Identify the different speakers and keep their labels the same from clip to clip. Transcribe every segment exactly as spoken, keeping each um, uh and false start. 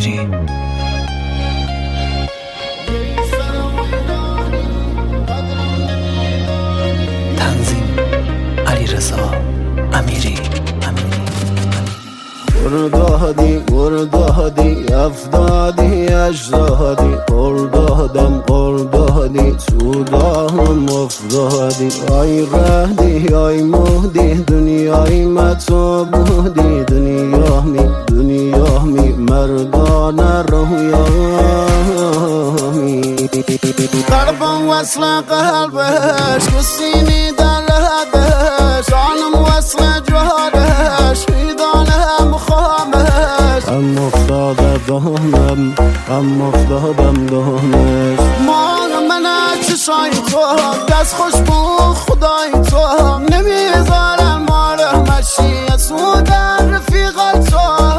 Speaker 1: امیری. تنظیم علیرضا امیری.
Speaker 2: گردادی گردادی افتادی اجدادی قول دادم قول دادی تو دام افتادی آی رهدی آی مهدی دنیای متو بودی دنیا می دنیا می مردانه رویامی قلبم وصل قلبش کسینی در لحدش عالم وصل جهادش میدانم خامش ام افتاده دانم ام افتادم دانش مال من چشای تو دست خوش بو خدای تو نمیذارم مال مشی سودن رفیقای تو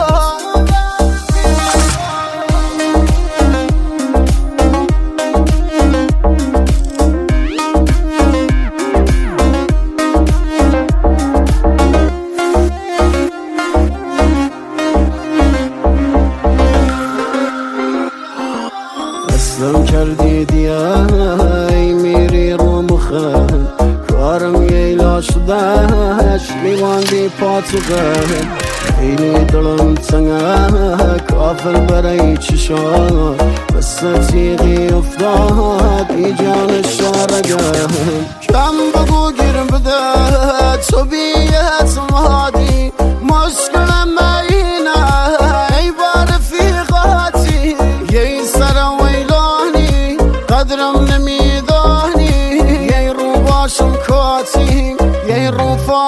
Speaker 2: دستم کردی دیای میری رو مخم کارم ییلا شدهش میواندی پاتوغه خیلی دلم تنگه کافر برای چشان بس تیغی افتاد ای جان شارگه کم بگو گیرم بده تو بیت مادی مشکلم اینه ای با رفیقاتی یه سر ویلانی قدرم نمیدانی یه رو باشم کاتی یه رو فا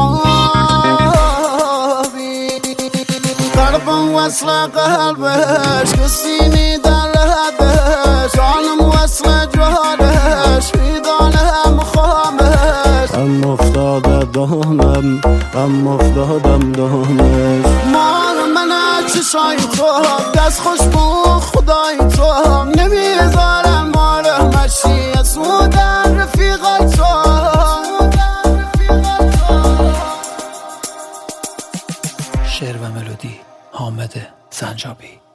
Speaker 2: بفابی قلبم وصل قلبش کسینی در لحدش عالم وصل جهادش میدانم خامش ام افتاده دانم ام افتادم دانش مال من چشای تو دست خوش بو خدای تو نمیذارم مال مشی سودن رفیقای تو
Speaker 1: شعر و ملودی حامد زنجابی.